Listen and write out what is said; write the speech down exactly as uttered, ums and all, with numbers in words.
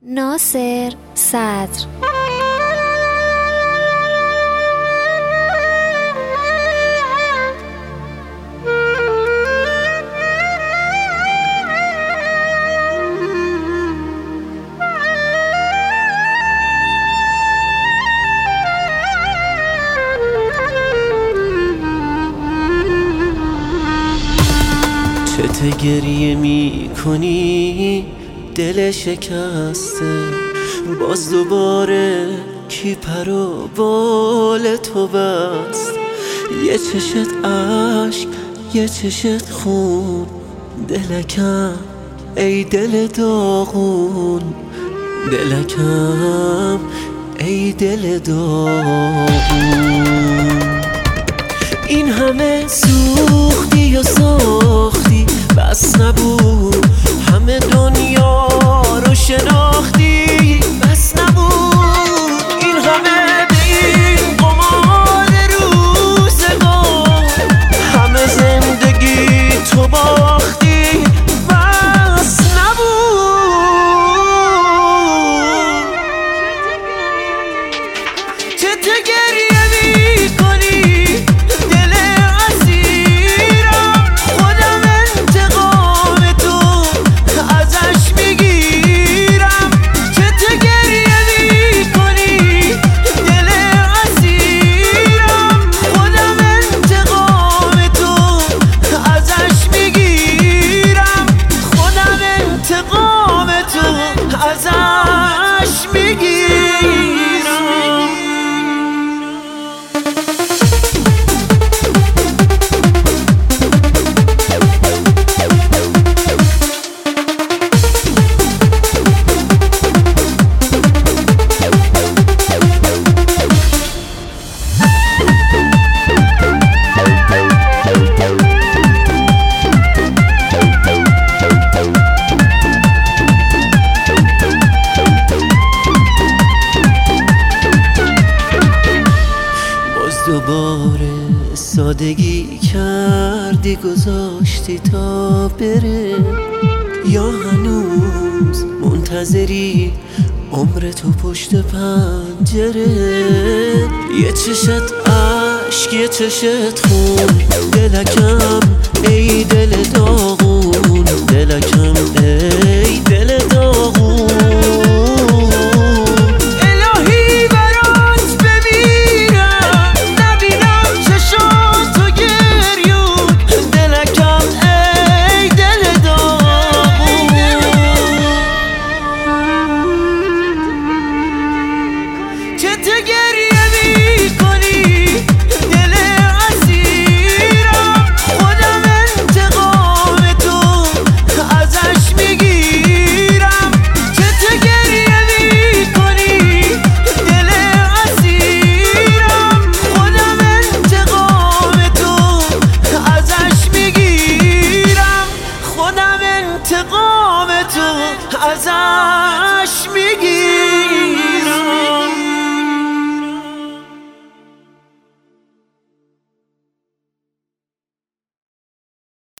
ناصر صدر. چته گریه می کنی دل شکسته، باز دوباره کی پر و بال تو بست. یه چشت عشق یه چشت خون، دلکم ای دل داغون، دلکم ای دل داغون. این همه سوختی و ساختی بس نبود، همه دنیا رو شناختی بس نبود. این همه به این قمار روزگار، همه زندگی تو باختی بس نبود. چته گریه می کنی دل اسیرم، خودم انتقام تو ازش میگیرم. چته گریه می کنی دل اسیرم، خودم انتقام تو ازش میگیرم، خودم انتقام تو ازش میگیرم. دوباره سادگی کردی گذاشتی تا بره، یا هنوز منتظری عمر تو پشت پنجره؟ یه چشت عشق یه چشت خون، دلکم ای دل داغون، دلکم ای دل داغون. چته گریه می کنی دل اسیرم، خودم انتقام تو ازش میگیرم. چته گریه می کنی دل اسیرم، خودم انتقام تو ازش میگیرم، خودم انتقام تو ازش میگیرم.